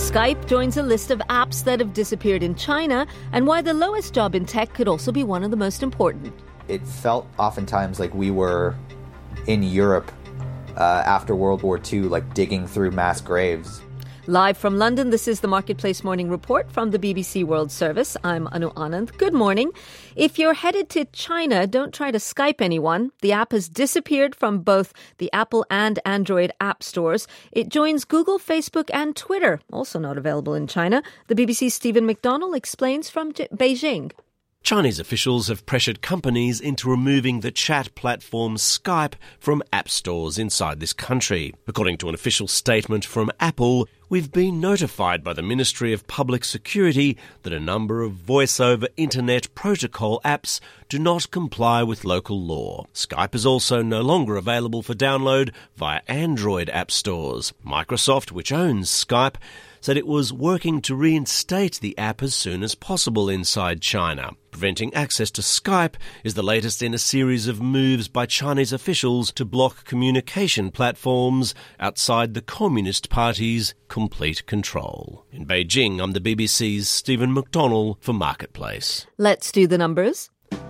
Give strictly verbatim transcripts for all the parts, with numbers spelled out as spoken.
Skype joins a list of apps that have disappeared in China, and why the lowest job in tech could also be one of the most important. It felt oftentimes like we were in Europe uh, after World War Two, like digging through mass graves. Live from London, this is the Marketplace Morning Report from the B B C World Service. I'm Anu Anand. Good morning. If you're headed to China, don't try to Skype anyone. The app has disappeared from both the Apple and Android app stores. It joins Google, Facebook, and Twitter, also not available in China. The B B C's Stephen McDonnell explains from J- Beijing. Chinese officials have pressured companies into removing the chat platform Skype from app stores inside this country. According to an official statement from Apple, we've been notified by the Ministry of Public Security that a number of voice-over internet protocol apps do not comply with local law. Skype is also no longer available for download via Android app stores. Microsoft, which owns Skype, said it was working to reinstate the app as soon as possible inside China. Preventing access to Skype is the latest in a series of moves by Chinese officials to block communication platforms outside the Communist Party's complete control. In Beijing, I'm the B B C's Stephen McDonnell for Marketplace. Let's do the numbers.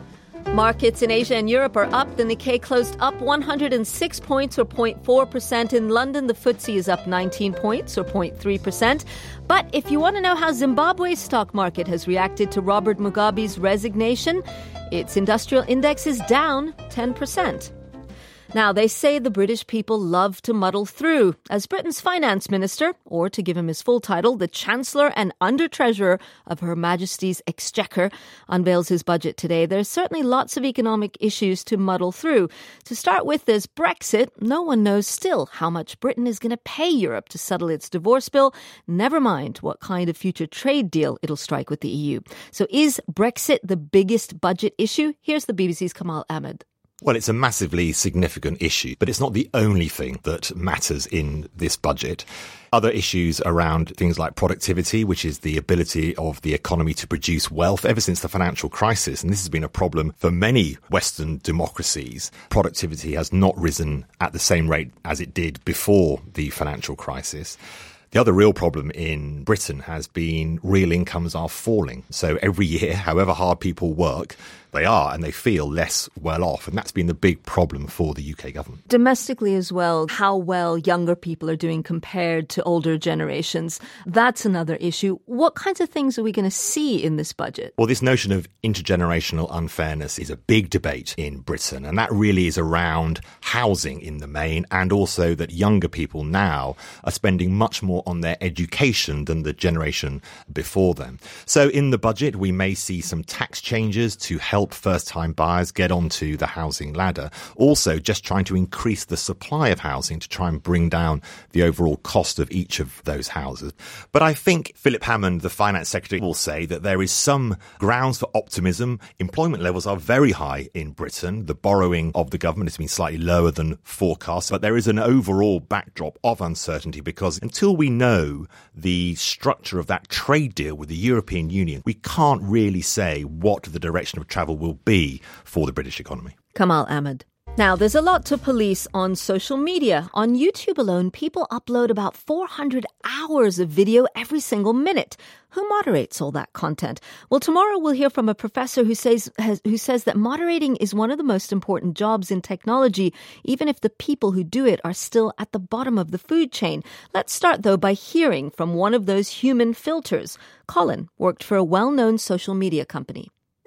Markets in Asia and Europe are up. The Nikkei closed up one hundred six points or zero point four percent. In London, the F T S E is up nineteen points or zero point three percent. But if you want to know how Zimbabwe's stock market has reacted to Robert Mugabe's resignation, its industrial index is down ten percent. Now, they say the British people love to muddle through. As Britain's finance minister, or to give him his full title, the Chancellor and Under-Treasurer of Her Majesty's Exchequer, unveils his budget today, there's certainly lots of economic issues to muddle through. To start with, there's Brexit. No one knows still how much Britain is going to pay Europe to settle its divorce bill, never mind what kind of future trade deal it'll strike with the E U. So is Brexit the biggest budget issue? Here's the B B C's Kamal Ahmed. Well, it's a massively significant issue, but it's not the only thing that matters in this budget. Other issues around things like productivity, which is the ability of the economy to produce wealth ever since the financial crisis. And this has been a problem for many Western democracies. Productivity has not risen at the same rate as it did before the financial crisis. The other real problem in Britain has been real incomes are falling. So every year, however hard people work, they are, and they feel less well off. And that's been the big problem for the U K government. Domestically as well, how well younger people are doing compared to older generations. That's another issue. What kinds of things are we going to see in this budget? Well, this notion of intergenerational unfairness is a big debate in Britain. And that really is around housing in the main, and also that younger people now are spending much more on their education than the generation before them. So in the budget, we may see some tax changes to help help first-time buyers get onto the housing ladder. Also, just trying to increase the supply of housing to try and bring down the overall cost of each of those houses. But I think Philip Hammond, the Finance Secretary, will say that there is some grounds for optimism. Employment levels are very high in Britain. The borrowing of the government has been slightly lower than forecast, but there is an overall backdrop of uncertainty because until we know the structure of that trade deal with the European Union, we can't really say what the direction of travel will be for the British economy. Kamal Ahmed. Now, there's a lot to police on social media. On YouTube alone, people upload about four hundred hours of video every single minute. Who moderates all that content? Well, tomorrow we'll hear from a professor who says has, who says that moderating is one of the most important jobs in technology, even if the people who do it are still at the bottom of the food chain. Let's start, though, by hearing from one of those human filters. Colin worked for a well-known social media company.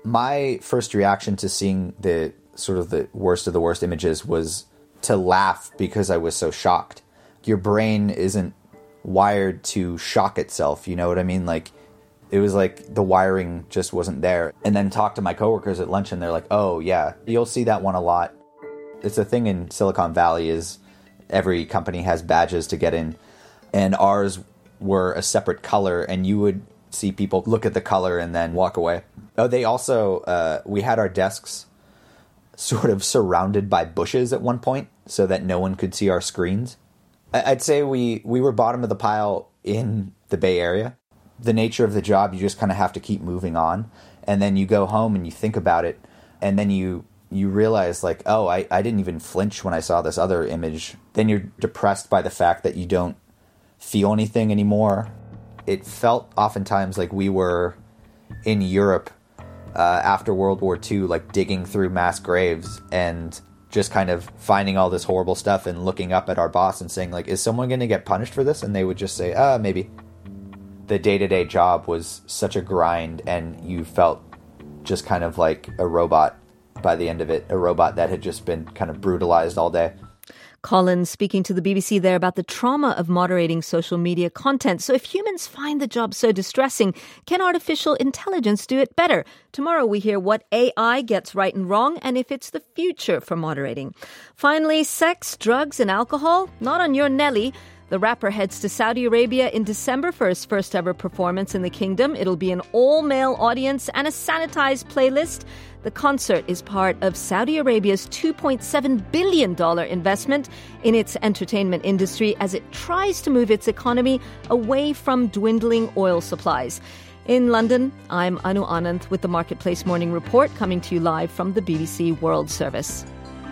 My first reaction to seeing the sort of the worst of the worst images was to laugh because I was so shocked. Your brain isn't wired to shock itself, you know what I mean? Like, it was like the wiring just wasn't there. And then talk to my coworkers at lunch and they're like, oh yeah, you'll see that one a lot. It's a thing in Silicon Valley is every company has badges to get in. And ours were a separate color and you would see people look at the color and then walk away. Oh, they also, uh, we had our desks sort of surrounded by bushes at one point so that no one could see our screens. I'd say we, we were bottom of the pile in the Bay Area. The nature of the job, you just kind of have to keep moving on. And then you go home and you think about it. And then you, you realize like, oh, I, I didn't even flinch when I saw this other image. Then you're depressed by the fact that you don't feel anything anymore. it felt oftentimes like we were in Europe uh, after World War Two, like digging through mass graves and just kind of finding all this horrible stuff and looking up at our boss and saying, like, is someone going to get punished for this? And they would just say, uh, maybe. The day-to-day job was such a grind, and you felt just kind of like a robot by the end of it, a robot that had just been kind of brutalized all day. Colin speaking to the B B C there about the trauma of moderating social media content. So if humans find the job so distressing, can artificial intelligence do it better? Tomorrow we hear what A I gets right and wrong and if it's the future for moderating. Finally, sex, drugs, and alcohol? Not on your Nelly. The rapper heads to Saudi Arabia in December for his first ever performance in the kingdom. It'll be an all-male audience and a sanitized playlist. The concert is part of Saudi Arabia's two point seven billion dollars investment in its entertainment industry as it tries to move its economy away from dwindling oil supplies. In London, I'm Anu Anand with the Marketplace Morning Report, coming to you live from the B B C World Service.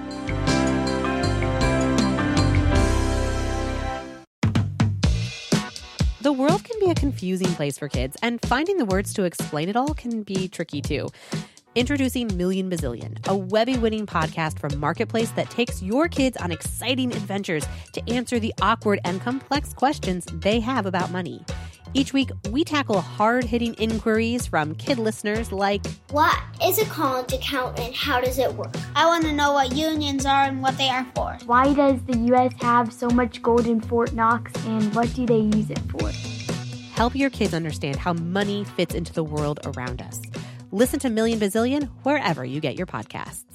The world can be a confusing place for kids, and finding the words to explain it all can be tricky too. Introducing Million Bazillion, a Webby-winning podcast from Marketplace that takes your kids on exciting adventures to answer the awkward and complex questions they have about money. Each week, we tackle hard-hitting inquiries from kid listeners like, what is a college account and how does it work? I want to know what unions are and what they are for. Why does the U S have so much gold in Fort Knox and what do they use it for? Help your kids understand how money fits into the world around us. Listen to Million Bazillion wherever you get your podcasts.